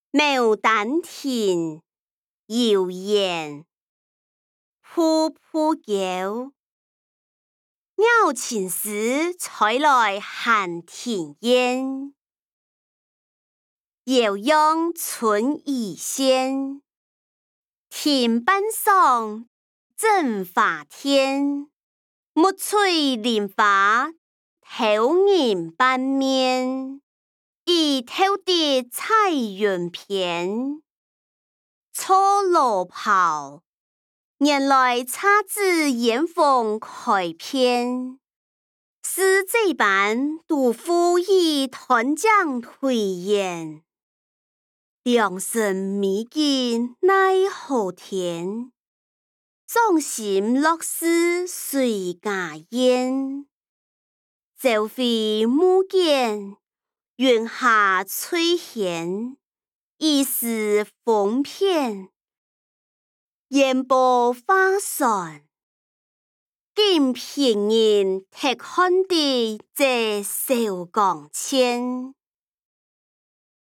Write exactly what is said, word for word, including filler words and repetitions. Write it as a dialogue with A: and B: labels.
A: 牡丹亭，游燕，瀑布桥。鸟情时采来寒田燕，悠扬春意鲜。田半上正花天，木翠莲花透人半面。已透的彩云片，错罗袍。原来姹紫嫣红开遍，是这般杜甫以团江推演。良辰美景奈何天，壮心乐事随家燕。朝飞暮见，云下翠hen，疑是风片。烟波花船，金平人铁看的这小港前。